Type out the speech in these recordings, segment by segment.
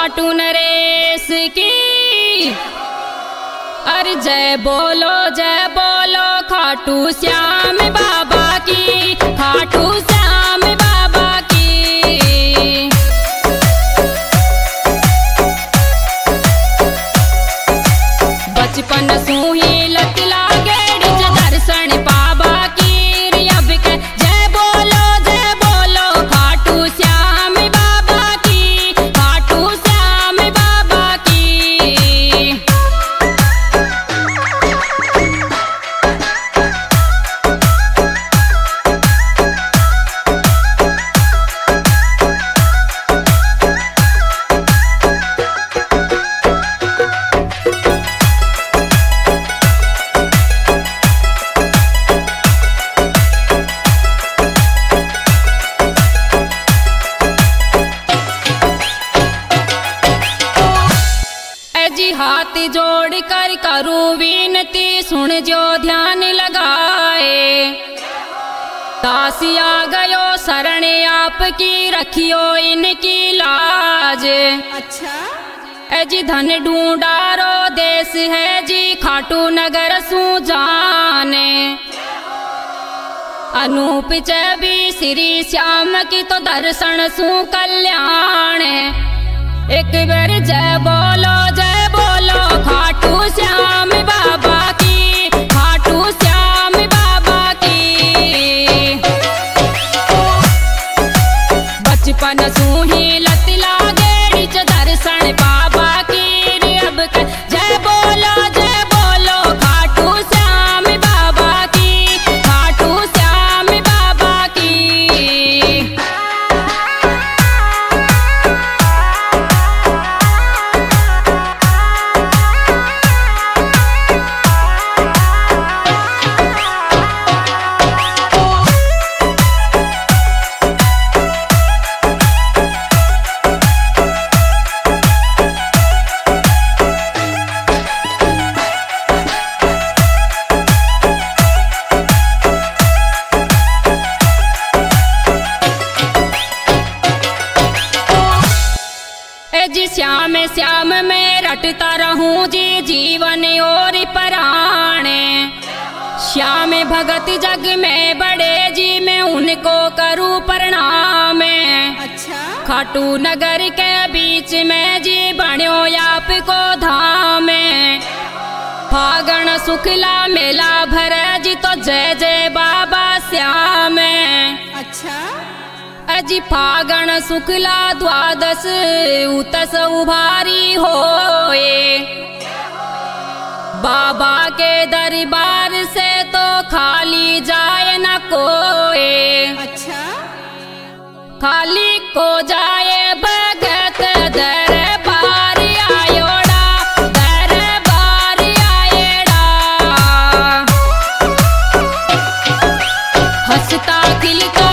खाटू नरेश की। अरे जय बोलो खाटू श्याम बाबा की, खाटू श्याम बाबा की। बचपन सू ही लत लागे दर्शन पाबा की। अब के जय बोलो खाटू श्याम बाबा की, खाटू श्याम बाबा की। हाथ जोड़ कर करूं विनती, सुन जो ध्यान लगाए। दासी आ गयो शरण आपकी, रखियो इनकी लाज। अच्छा जी धन ढूंढारो देश है जी, खाटू नगर सू जाने। अनूप चबी श्री श्याम की तो दर्शन सू कल्याण। एक बार जय बोलो खाटू श्याम बाबा की, खाटू श्याम बाबा की। बचपन सू ही लत लागे दर्शन बाबा की। अब के जय बोलो खाटू श्याम बाबा की, खाटू श्याम बाबा की। जी श्याम श्याम में रटता रहूं जी, जीवन और प्राण। श्याम भगत जग में बड़े जी, मैं उनको करूं प्रणाम। अच्छा खाटू नगर के बीच में जी, बण्यो आपको धाम। फागण शुक्ला मेला भर जी, तो जय जय बाबा श्याम। अच्छा अजी फागण शुक्ला द्वादश उतस उभारी होए। बाबा के दरबार से तो खाली जाए न कोई। अच्छा खाली को जाए भगत दरबार आयोड़ा, दरबार आएड़ा। हंसता खिलता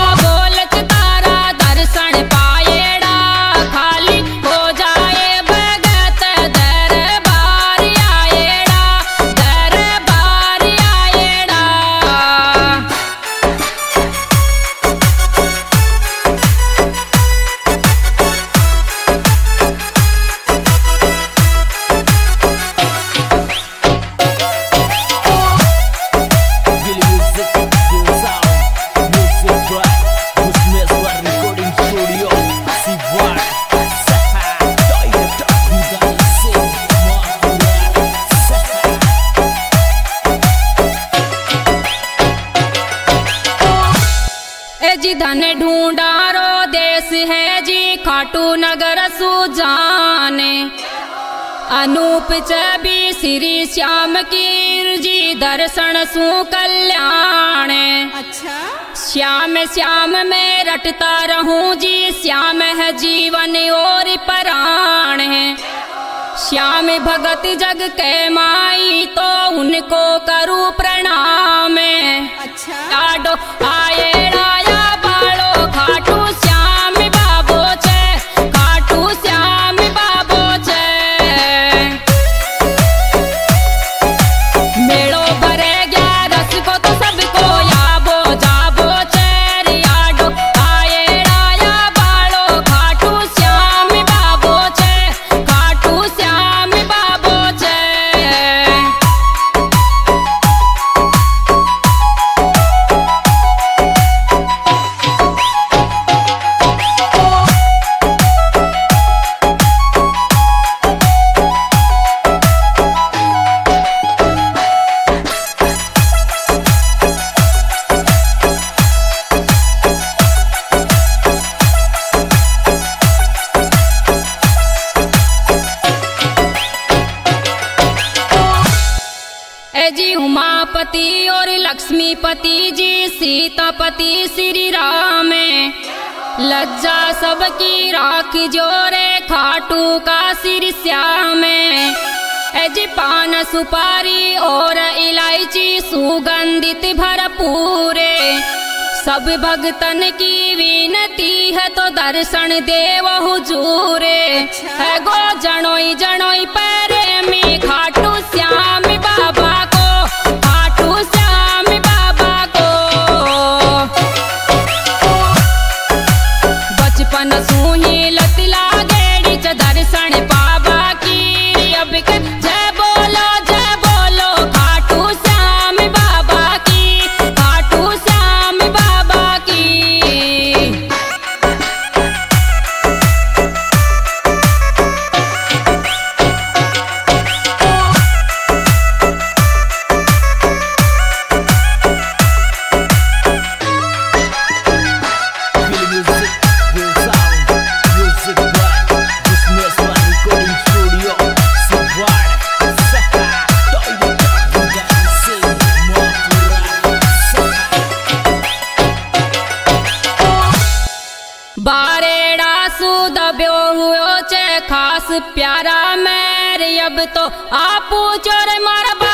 जी धन ढूंढारो देश है जी, खाटू नगर सू जाने। अनूप चबी श्री श्याम की जी, दर्शन सू कल्याण। अच्छा श्याम श्याम में रटता रहूं जी, श्याम है जीवन और प्राण है। श्याम भगत जग के माई, तो उनको करूं प्रणाम। अच्छा आडो आएड़ा बालो खाटू श्याम बाबो छे, खाटू श्याम बाबो छे। मेड़ो भरे गया रस को तो सबको याबो जाबो छे। रियाडो आएड़ा बालो खाटू श्याम बाबो छे, ए जी उमापति और लक्ष्मीपति जी सीतापति श्री राम लज्जा सबकी राख जोरे खाटू का सिर श्याम ए जी पान सुपारी और इलायची सुगंधित भरपूरे सब भक्तन की विनती है तो दर्शन देव हुजूरे है गो जनोई जनोई पैरे में खाटू श्याम बाबा को खाटू श्याम बाबा को बचपन सूही लत लागेड़ी च दर्शन बाबा की अब के जय बोलो खाटू श्याम बाबा की खाटू श्याम बाबा की। बारेड़ा सुदब्यो हुओ चे खास प्यारा मेरे अब तो आपू चोर मारा